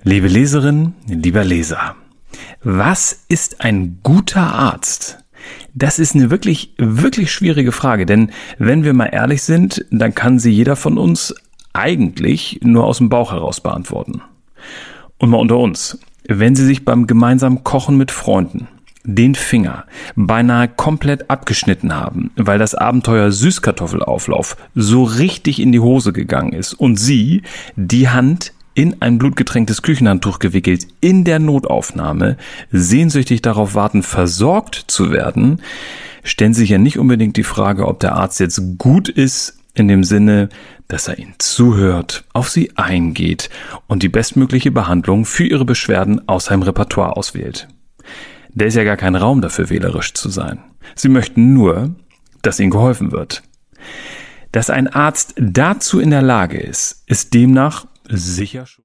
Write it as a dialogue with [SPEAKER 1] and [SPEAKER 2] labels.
[SPEAKER 1] Liebe Leserin, lieber Leser, was ist ein guter Arzt? Das ist eine wirklich, wirklich schwierige Frage, denn wenn wir mal ehrlich sind, dann kann sie jeder von uns eigentlich nur aus dem Bauch heraus beantworten. Und mal unter uns, wenn Sie sich beim gemeinsamen Kochen mit Freunden den Finger beinahe komplett abgeschnitten haben, weil das Abenteuer Süßkartoffelauflauf so richtig in die Hose gegangen ist und Sie die Hand in ein blutgetränktes Küchenhandtuch gewickelt in der Notaufnahme sehnsüchtig darauf warten, versorgt zu werden, stellen Sie sich ja nicht unbedingt die Frage, ob der Arzt jetzt gut ist, in dem Sinne, dass er Ihnen zuhört, auf Sie eingeht und die bestmögliche Behandlung für Ihre Beschwerden aus seinem Repertoire auswählt. Da ist ja gar kein Raum dafür, wählerisch zu sein. Sie möchten nur, dass Ihnen geholfen wird. Dass ein Arzt dazu in der Lage ist, ist demnach sicher schon.